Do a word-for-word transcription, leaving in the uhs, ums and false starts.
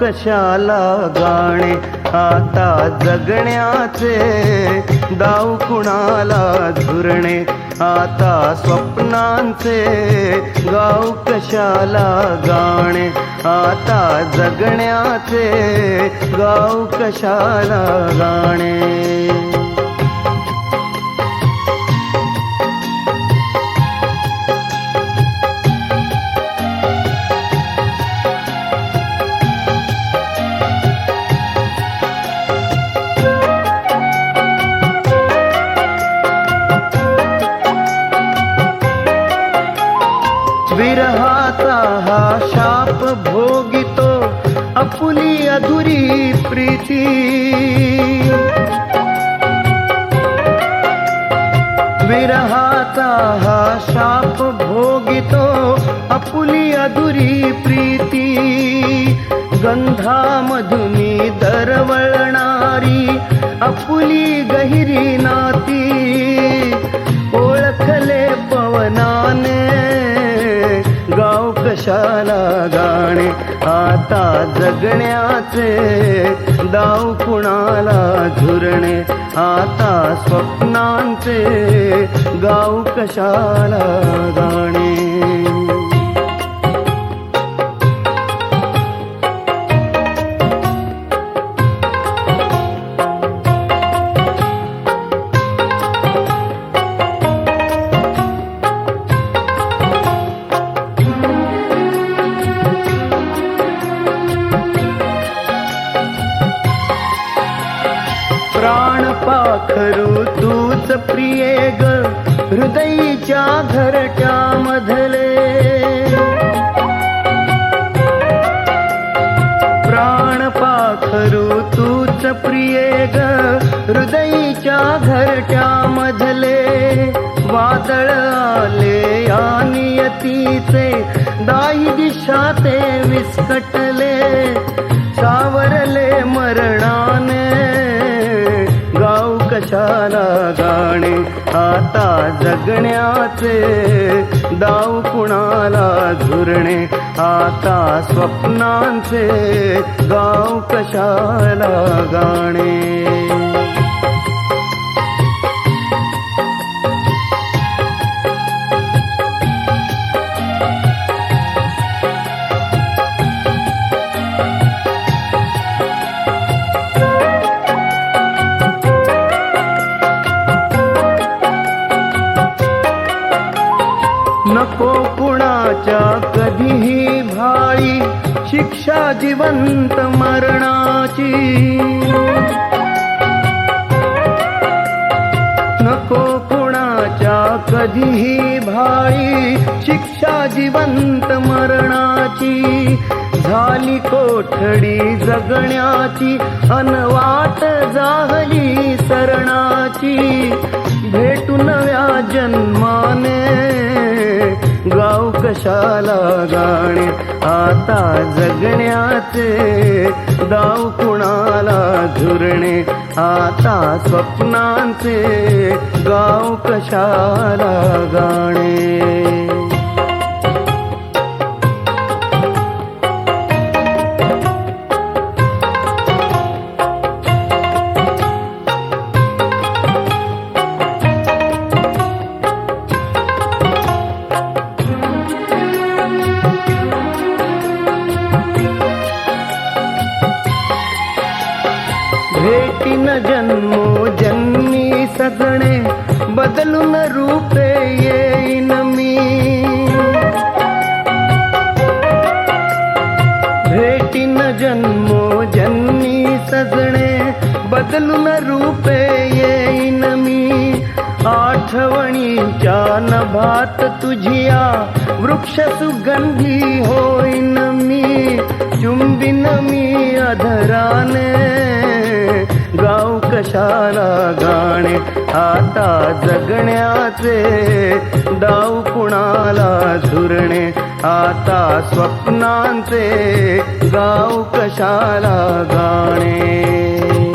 कशाला गाणे, आता जगण्याचे दाव कुणाला झुरणे, आता स्वप्नांचे गाव कशाला गाणे, आता जगण्याचे गाव कशाला गाणे. विरहाचा हा शाप भोगितो आपुली अधुरी प्रीती, विरहाचा हा शाप भोगितो आपुली अधुरी प्रीती, गंधामधुनी दरवळणारी आपुली गहिरी नाती, ओळखले पवनाने गाव कशाला गाणे, आता जगण्याचे दाव कुणाला झुरणे, आता स्वप्नांचे गाव कशाला गाणे. प्राण पाखरू तूच प्रिये ग हृदयीच्या घरट्यामधले, प्राण पाखरू तूच प्रिये ग हृदयीच्या घरट्यामधले, वादळ आले या नियतीचे दाही दिशा ते विस्कटले, सावरले मरणाने गाव कशाला गाणे, आता जगण्याचे दाव कुणाला झुरणे, आता स्वप्नांचे गाव कशाला गाणे. नको कुणाच्या कधीही भाळी शिक्षा जिवंत मरणाची, नको कुणाच्या कधीही भाळी शिक्षा जिवंत मरणाची, झाली कोठडी जगण्याची अनवाट जाहली सरणाची, भेटू नव्या जन्माने गाव कशाला गाणे, आता जगण्याचे दाव कुणाला झुरणे, आता स्वप्नांचे गाव कशाला गाणे. भेटीन जन्मो जन्मी सगणे बदलून रूपे येईन मी, भेटीन जन्मो जन्मी सगणे बदलून रूपे येईन मी, आठवणीच्या नभात तुझिया वृक्ष सुगंधी होईन मी, चुंबिन मी अधराने गाव कशाला गाणे, आता जगण्याचे दाव कुणाला झुरणे, आता स्वप्नांचे गाव कशाला गाणे.